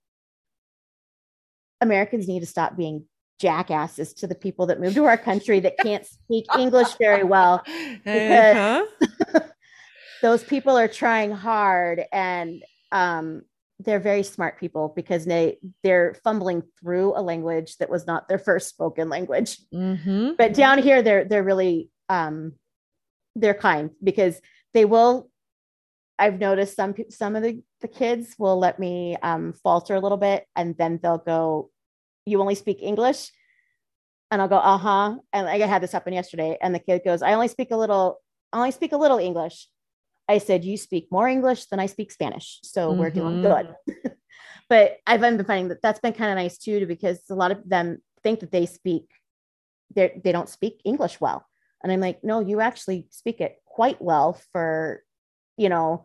Speaker 3: Americans need to stop being jackasses to the people that move to our country that can't speak English very well, because
Speaker 1: Uh-huh.
Speaker 3: those people are trying hard, and um, they're very smart people because they they're fumbling through a language that was not their first spoken language.
Speaker 1: Mm-hmm.
Speaker 3: But down here, they're they're really um, they're kind, because they will. I've noticed some some of the, the kids will let me um, falter a little bit, and then they'll go, "You only speak English?" And I'll go, "Uh huh." And like I had this happen yesterday, and the kid goes, "I only speak a little, I only speak a little English." I said, "You speak more English than I speak Spanish, so we're doing
Speaker 1: Mm-hmm.
Speaker 3: good." But I've been finding that that's been kind of nice too, because a lot of them think that they speak, they they don't speak English well, and I'm like, no, you actually speak it quite well for, you know,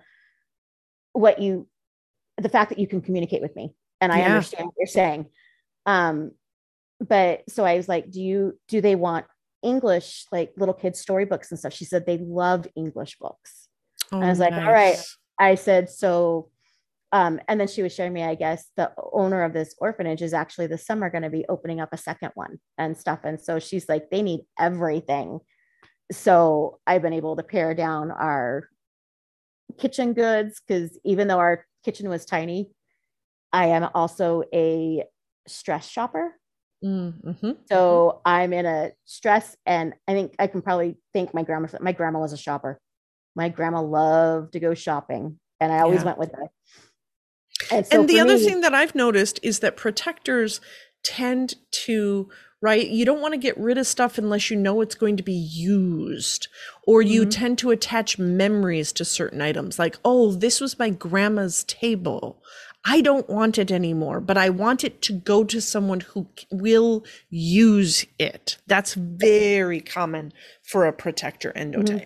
Speaker 3: what you, the fact that you can communicate with me, and I
Speaker 1: Yeah.
Speaker 3: understand what you're saying. Um, but so I was like, do you do they want English, like little kids storybooks and stuff? She said they love English books.
Speaker 1: Oh,
Speaker 3: I was like, all right.
Speaker 1: nice.
Speaker 3: I said, so, um, and then she was showing me, I guess, the owner of this orphanage is actually this summer going to be opening up a second one and stuff. And so she's like, they need everything. So I've been able to pare down our kitchen goods, because even though our kitchen was tiny, I am also a stress shopper.
Speaker 1: Mm-hmm.
Speaker 3: So I'm in a stress, and I think I can probably thank my grandma. My grandma was a shopper. My grandma loved to go shopping, and I always
Speaker 1: Yeah.
Speaker 3: went with her. And so
Speaker 1: And the
Speaker 3: for
Speaker 1: other
Speaker 3: me,
Speaker 1: thing that I've noticed is that protectors tend to, right, you don't want to get rid of stuff unless you know it's going to be used, or you
Speaker 3: Mhm.
Speaker 1: tend to attach memories to certain items, like, oh, this was my grandma's table. I don't want it anymore, but I want it to go to someone who c- will use it. That's very common for a protector endotype.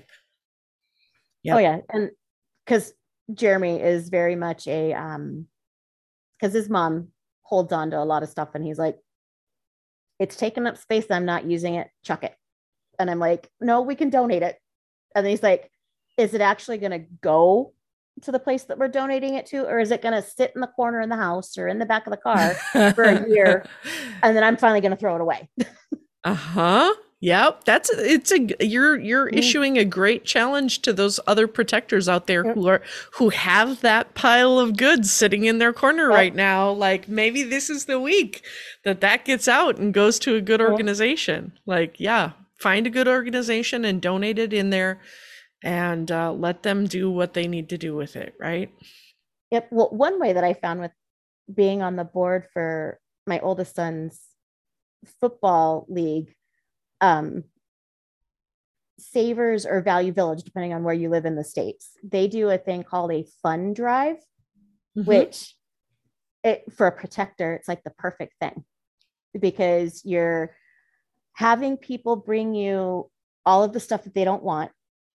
Speaker 1: Yep.
Speaker 3: oh yeah, and because Jeremy is very much a, um, because his mom holds on to a lot of stuff, and he's like, it's taking up space, I'm not using it, chuck it. And I'm like, no, we can donate it. And then he's like, is it actually going to go to the place that we're donating it to, or is it going to sit in the corner in the house or in the back of the car for a year, and then I'm finally going to throw it away?
Speaker 1: Uh-huh. Yep. That's it's a you're you're
Speaker 3: Mhm.
Speaker 1: issuing a great challenge to those other protectors out there
Speaker 3: Yep.
Speaker 1: who are who have that pile of goods sitting in their corner
Speaker 3: Yep.
Speaker 1: right now. Like, maybe this is the week that that gets out and goes to a good
Speaker 3: Yep.
Speaker 1: organization. Like, yeah, find a good organization and donate it in there, and uh, let them do what they need to do with it, right?
Speaker 3: Yep. Well, one way that I found with being on the board for my oldest son's football league, um, Savers or Value Village, depending on where you live in the States, they do a thing called a fund drive, mm-hmm. which it, for a protector, it's like the perfect thing, because you're having people bring you all of the stuff that they don't want.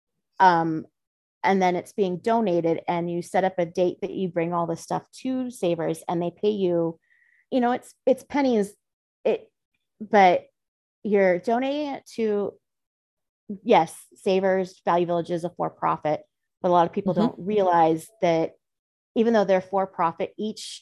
Speaker 3: Um, and then it's being donated, and you set up a date that you bring all this stuff to Savers, and they pay you, you know, it's, it's pennies, it, but you're donating it to, yes, Savers, Value Village is a for-profit, but a lot of people mm-hmm. don't realize that even though they're for-profit, each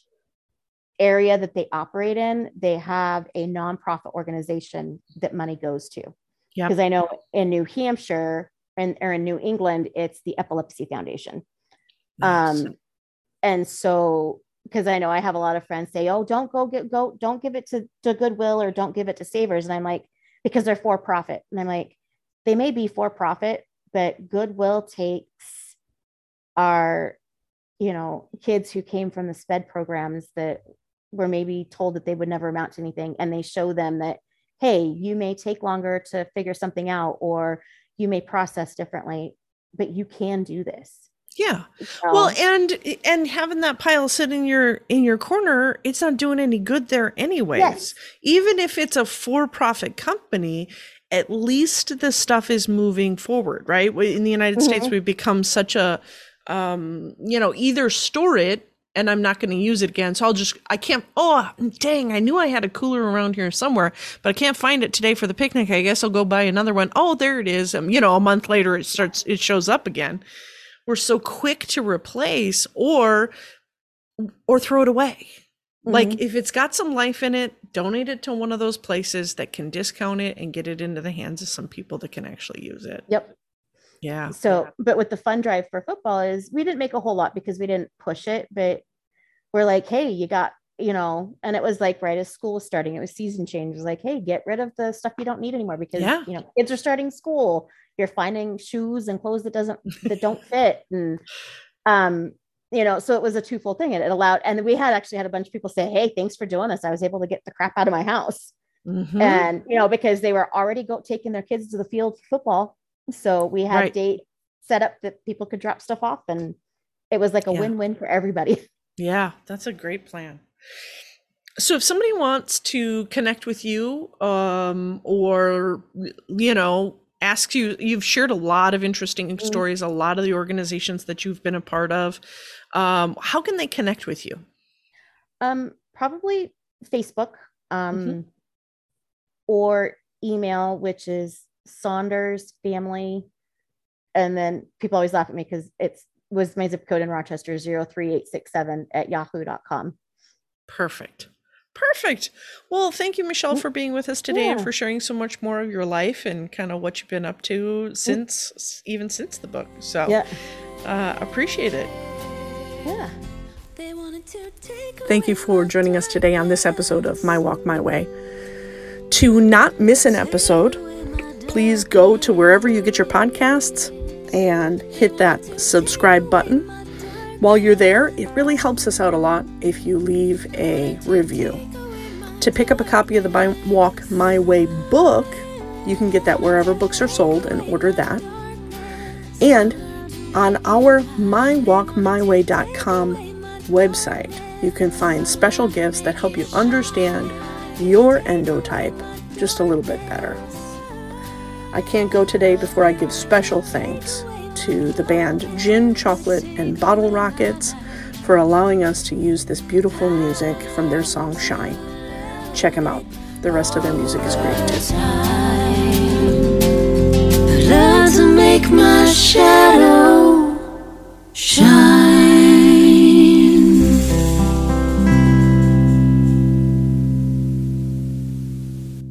Speaker 3: area that they operate in, they have a nonprofit organization that money goes to. Yeah. Because I know in New Hampshire and or in New England, it's the Epilepsy Foundation. Nice. Um, and so, because I know I have a lot of friends say, "Oh, don't go get go, don't give it to, to Goodwill or don't give it to Savers," and I'm like, because they're for-profit, and I'm like, they may be for-profit, but Goodwill takes our, you know, kids who came from the SPED programs that were maybe told that they would never amount to anything, and they show them that, hey, you may take longer to figure something out, or you may process differently, but you can do this.
Speaker 1: Yeah. So, well, and and having that pile sit in your in your corner, it's not doing any good there anyways. Yes. Even if it's a for-profit company, at least the stuff is moving forward, right? In the United mm-hmm. States, we've become such a, um, you know, either store it and I'm not going to use it again. So I'll just, I can't, oh, dang, I knew I had a cooler around here somewhere, but I can't find it today for the picnic. I guess I'll go buy another one. Oh, there it is. Um, you know, a month later, it starts, it shows up again. We're so quick to replace or, or throw it away. Mm-hmm. Like if it's got some life in it, donate it to one of those places that can discount it and get it into the hands of some people that can actually use it.
Speaker 3: Yep.
Speaker 1: Yeah.
Speaker 3: So, but with the fund drive for football is we didn't make a whole lot because we didn't push it, but we're like, hey, you got, you know, and it was like right as school was starting, it was season change. It was like, hey, get rid of the stuff you don't need anymore because, yeah. you know, kids are starting school. You're finding shoes and clothes that doesn't, that don't fit. And, um, you know, so it was a twofold thing. And it allowed, and we had actually had a bunch of people say, hey, thanks for doing this. I was able to get the crap out of my house. Mm-hmm. And, you know, because they were already go taking their kids to the field for football. So we had right. date set up that people could drop stuff off, and it was like a yeah. win-win for everybody.
Speaker 1: Yeah, that's a great plan. So if somebody wants to connect with you, um, or, you know, asks you, you've shared a lot of interesting mm-hmm. stories, a lot of the organizations that you've been a part of. Um, how can they connect with you?
Speaker 3: Um, probably Facebook, um, mm-hmm. or email, which is Saunders Family. And then people always laugh at me because it's was my zip code in Rochester, zero three eight six seven at yahoo dot com.
Speaker 1: Perfect. Perfect. Well, thank you, Michelle, for being with us today yeah. and for sharing so much more of your life and kind of what you've been up to since, mm-hmm. even since the book. So yeah. uh, appreciate it.
Speaker 3: Yeah.
Speaker 1: Thank you for joining us today on this episode of My Walk, My Way. To not miss an episode, please go to wherever you get your podcasts and hit that subscribe button. While you're there, it really helps us out a lot if you leave a review. To pick up a copy of the My Walk, My Way book, you can get that wherever books are sold and order that. And on our my walk my way dot com website, you can find special gifts that help you understand your endotype just a little bit better. I can't go today before I give special thanks to the band Gin, Chocolate, and Bottle Rockets for allowing us to use this beautiful music from their song Shine. Check them out. The rest of their music is great too. Learn to make my shadow shine.